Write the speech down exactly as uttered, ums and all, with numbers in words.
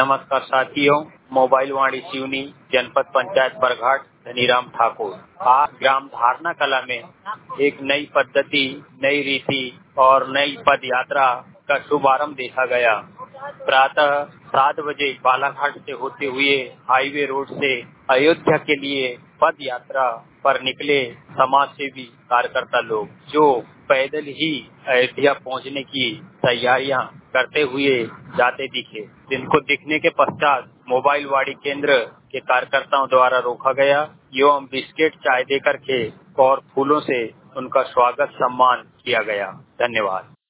नमस्कार साथियों, मोबाइल वाणी सिवनी, जनपद पंचायत बरघाट, धनीराम ठाकुर। आज ग्राम धारणा कला में एक नई पद्धति, नई रीति और नई पद यात्रा का शुभारंभ देखा गया। प्रातः सात बजे बालाघाट से होते हुए हाईवे रोड से अयोध्या के लिए पद यात्रा पर निकले समाज सेवी कार्यकर्ता लोग, जो पैदल ही अयोध्या पहुंचने की तैयारियां करते हुए जाते दिखे, जिनको दिखने के पश्चात मोबाइल वाणी केंद्र के कार्यकर्ताओं द्वारा रोका गया एवं बिस्किट चाय देकर के और फूलों से उनका स्वागत सम्मान किया गया। धन्यवाद।